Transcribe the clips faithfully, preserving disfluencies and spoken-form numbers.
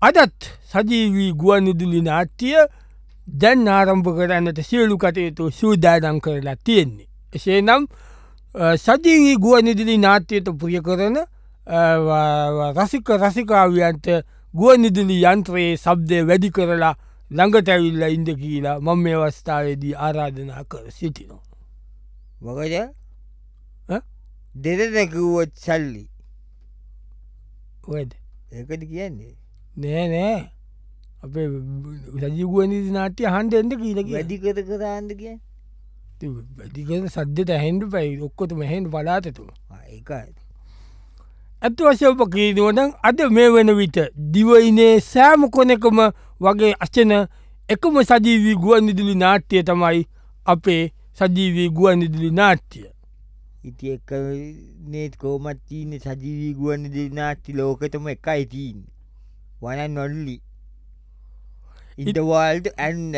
අදත් සජීවී ගුවන්විදුලි නාට්‍ය දැන් ආරම්භ කරන්නට සියලු කටයුතු සූදානම් කරලා තියෙන්නේ. එසේ නම් සජීවී ගුවන්විදුලි නාට්‍යයට ප්‍රිය කරන රසික රසිකාවියන්ට ගුවන්විදුලි යන්ත්‍රයේ ශබ්දය වැඩි කරලා ළඟට ඇවිල්ලා ඉන්න කියලා මම මේ අවස්ථාවේදී ආරාධනා කර සිටිනවා. මොකද දෙදෙන කිව්වොත් සල්ලි ඔයද ඒකද කියන්නේ නෑ නෑ අපේ සජීවී ගුවන්විදුලි නාට්‍ය අහන්න එන්න කියලා කිව්වා. වැඩි කර කර ආන්න කියන්නේ වැඩිකර සද්දට ඇහෙන්ඩ පැයි ඔක්කොතම හෙන්ඩ පලාතතුම ඒකයි. ඇත්ත වශයප කීනුවනම් අද මේ වන විට දිවයිනේ සෑම කොනෙකම වගේ අචන එකම සජීවී ගුවන්විදුලි නාට්‍යය තමයි අපේ සජීවී ගුවන්විදුලි නාට්‍යය. ඉති එක නේත් කෝමත් තියන්න සජීවී ගුවන්විදුලි නාට්‍ය ලෝකතම එකයි තිීන් වන නොල්ලි ඉඩවල්ට ඇන්ඩ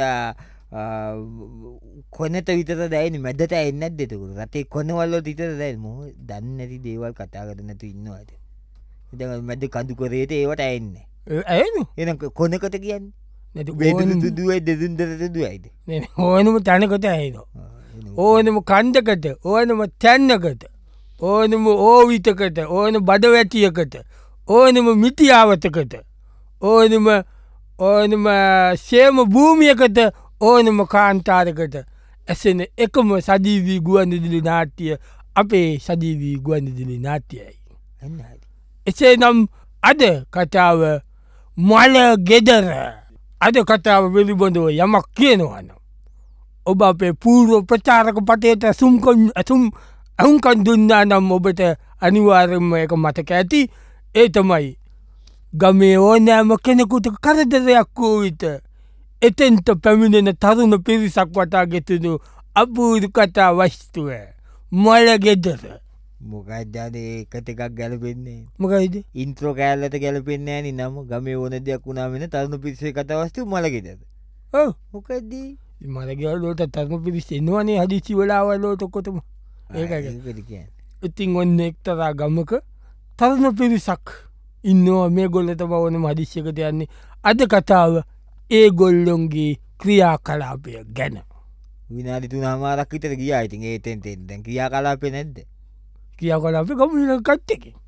කොනට විතර දැයින මැදට එන්නත් දෙතකුට රටේ කොනවල්ලෝ තිතර දැයි මොහ දන්න ඇති දේවල් කතා කර නැතු ඉන්නවාට ඉ මැද කඳු කරේට ඒවට ඇන්න ඇනු එන කොනකට කියන්න දුදුව දෙදුන්දරට දුවයිද ඕනම තැනකට ඇහිනවා. ඕනම කන්දකට ඕනම තැන්නකට ඕනම ඕවිතකට ඕන බඩවැටියකට ඕනම මිටියාවතකට ඕනම ඕනම සේම භූමියකට ඕනම කාන්තාරකට ඇසෙන එකම සජීවී ගුවන්විදුලි නාට්‍ය අපේ සජීවී ගුවන්විදුලි නාට්‍යයයි. එසේ නම් අද කතාව මල ගෙදර අද කතාව වෙලිබඳව යමක් කියනවනම් ඔබ අපේ පූර්ව ප්‍රචාරක පටයට ඇසුම්කොන් ඇසුම් ඇහුන්කන් දුන්නා නම් ඔබට අනිවාර්යම එක මතක ඇති. ඒ තමයි ගමේ ඕනෑම කෙනෙකුට කරදරයක් වූ විට එතෙන්ට පැමිණෙන තරුණ පිරිසක් වටා ගෙතුණු අපූරු කතා වස්තුව මල ගෙදර. මොකක්දද ඒකට එකක් ගැලපෙන්නේ මොකයිද ඉන්ත්‍රෝ කෑල්ලට ගැලපෙන්නේ නි නම ගමේ ඕන දෙයක් වුණා වෙන තරුණු පිරිසේ කතවස්තු මලගෙදද මොකක්දී මලගලෝට තර්ම පිරිස් එන්නවනේ හදිසි වෙලාවලෝට කොතම ඒ ඉතින් ඔන්න එක්තරා ගමක තරුණ පිරිසක් ඉන්නවා මේ ගොල්ලට බවන මදිශ්‍යකට යන්නේ. අද කතාව ඒ ගොල්ලොන්ගේ ක්‍රියා කලාපය ගැන විනාඩි තුන හමාරක් විතර ගියා. ඉතින් ඒතෙන් තෙන් දැන් ක්‍රියා කලාපේ නැද්ද? ක්‍රියා කලාපේ ගමු කට්ටක